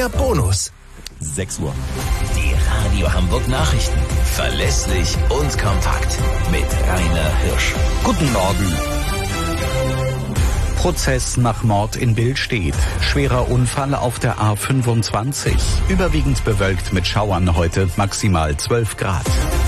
mehr Bonus. 6 Uhr. Die Radio Hamburg Nachrichten. Verlässlich und kompakt. Mit Rainer Hirsch. Guten Morgen. Prozess nach Mord in Billstedt. Schwerer Unfall auf der A25. Überwiegend bewölkt mit Schauern heute, maximal 12 Grad.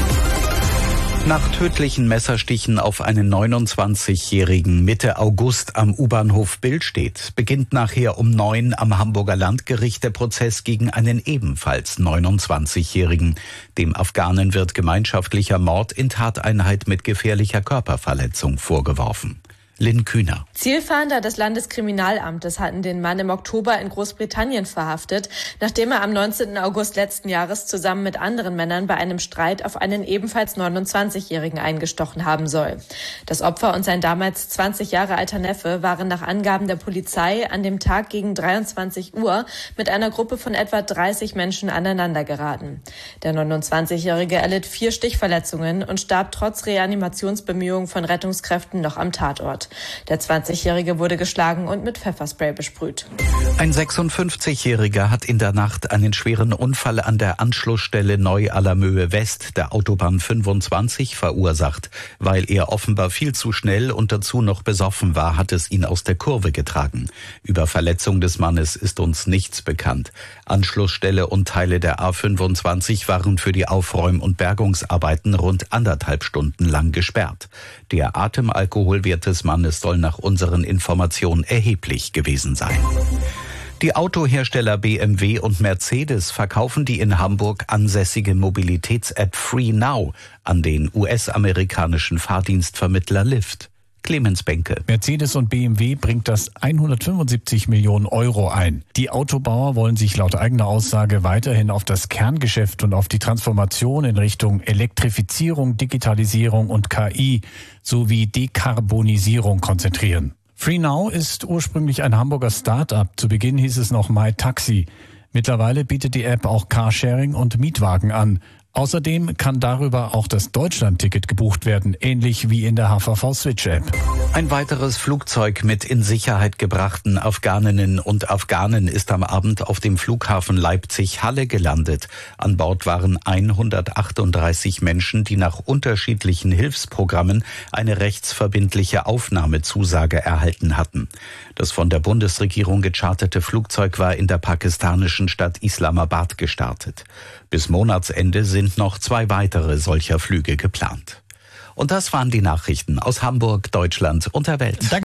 Nach tödlichen Messerstichen auf einen 29-Jährigen Mitte August am U-Bahnhof Billstedt beginnt nachher um 9 am Hamburger Landgericht der Prozess gegen einen ebenfalls 29-Jährigen. Dem Afghanen wird gemeinschaftlicher Mord in Tateinheit mit gefährlicher Körperverletzung vorgeworfen. Lynn Kühner. Zielfahnder des Landeskriminalamtes hatten den Mann im Oktober in Großbritannien verhaftet, nachdem er am 19. August letzten Jahres zusammen mit anderen Männern bei einem Streit auf einen ebenfalls 29-Jährigen eingestochen haben soll. Das Opfer und sein damals 20 Jahre alter Neffe waren nach Angaben der Polizei an dem Tag gegen 23 Uhr mit einer Gruppe von etwa 30 Menschen aneinandergeraten. Der 29-Jährige erlitt 4 Stichverletzungen und starb trotz Reanimationsbemühungen von Rettungskräften noch am Tatort. Der 20-Jährige wurde geschlagen und mit Pfefferspray besprüht. Ein 56-Jähriger hat in der Nacht einen schweren Unfall an der Anschlussstelle Neu-Allermöhe West der Autobahn 25 verursacht. Weil er offenbar viel zu schnell und dazu noch besoffen war, hat es ihn aus der Kurve getragen. Über Verletzung des Mannes ist uns nichts bekannt. Anschlussstelle und Teile der A25 waren für die Aufräum- und Bergungsarbeiten rund 1,5 Stunden lang gesperrt. Der Atemalkoholwert des Mannes soll nach unseren Informationen erheblich gewesen sein. Die Autohersteller BMW und Mercedes verkaufen die in Hamburg ansässige Mobilitäts-App FreeNow an den US-amerikanischen Fahrdienstvermittler Lyft. Clemens Benke. Mercedes und BMW bringt das 175 Millionen Euro ein. Die Autobauer wollen sich laut eigener Aussage weiterhin auf das Kerngeschäft und auf die Transformation in Richtung Elektrifizierung, Digitalisierung und KI sowie Dekarbonisierung konzentrieren. FreeNow ist ursprünglich ein Hamburger Start-up. Zu Beginn hieß es noch MyTaxi. Mittlerweile bietet die App auch Carsharing und Mietwagen an. Außerdem kann darüber auch das Deutschland-Ticket gebucht werden, ähnlich wie in der HVV-Switch-App. Ein weiteres Flugzeug mit in Sicherheit gebrachten Afghaninnen und Afghanen ist am Abend auf dem Flughafen Leipzig-Halle gelandet. An Bord waren 138 Menschen, die nach unterschiedlichen Hilfsprogrammen eine rechtsverbindliche Aufnahmezusage erhalten hatten. Das von der Bundesregierung gecharterte Flugzeug war in der pakistanischen Stadt Islamabad gestartet. Bis Monatsende sind noch 2 weitere solcher Flüge geplant. Und das waren die Nachrichten aus Hamburg, Deutschland und der Welt.